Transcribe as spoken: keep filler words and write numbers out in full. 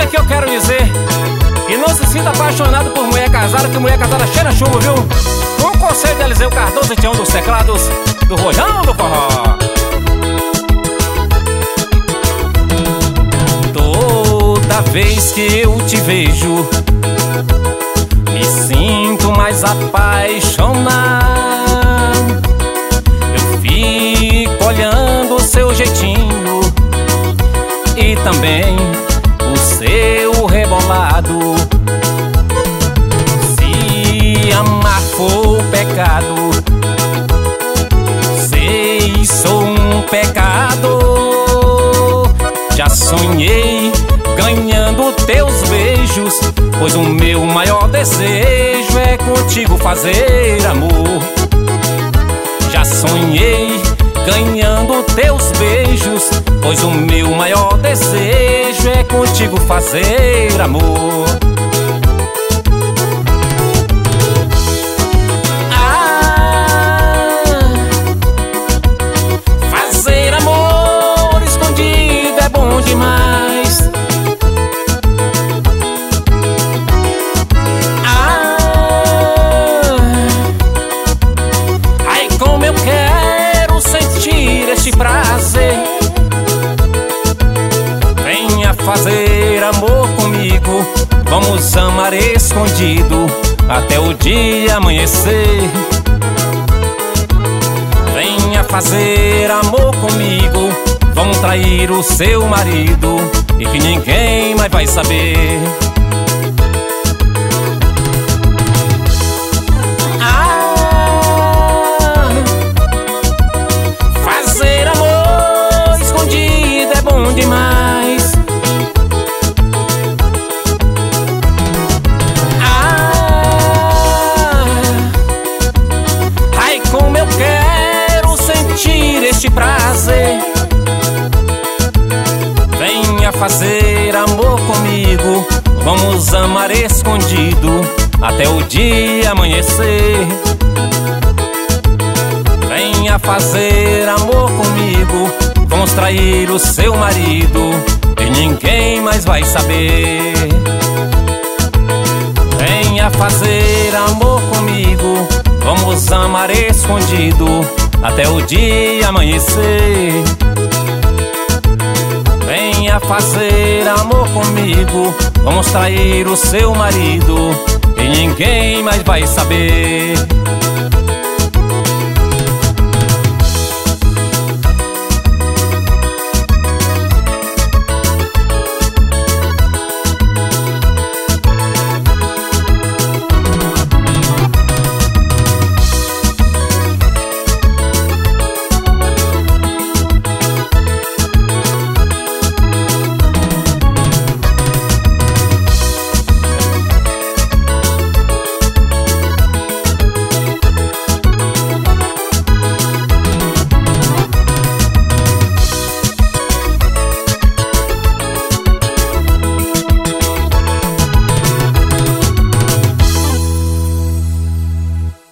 que eu quero dizer: que não se sinta apaixonado por mulher casada, que mulher casada cheira chuva, viu? Um conselho de Eliseu Cardoso, Tião dos teclados, do Rojão do Forró. Toda vez que eu te vejo, me sinto mais apaixonado. Eu fico olhando o seu jeitinho e também o seu rebolado. Se amar for pecado, sei, sou um pecador. Já sonhei ganhando teus beijos, pois o meu maior desejo é contigo fazer amor. Já sonhei ganhando teus beijos, pois o meu maior desejo é contigo fazer amor. Ah, fazer amor escondido é bom demais. Ah, ai como eu quero sentir este prazer. Venha fazer amor comigo, vamos amar escondido até o dia amanhecer. Venha fazer amor comigo, vamos trair o seu marido e que ninguém mais vai saber. Ah, fazer amor escondido é bom demais. Como eu quero sentir este prazer. Venha fazer amor comigo, vamos amar escondido até o dia amanhecer. Venha fazer amor comigo, vamos trair o seu marido e ninguém mais vai saber. Venha fazer amor comigo, vamos amar escondido até o dia amanhecer. Venha fazer amor comigo, vamos trair o seu marido e ninguém mais vai saber.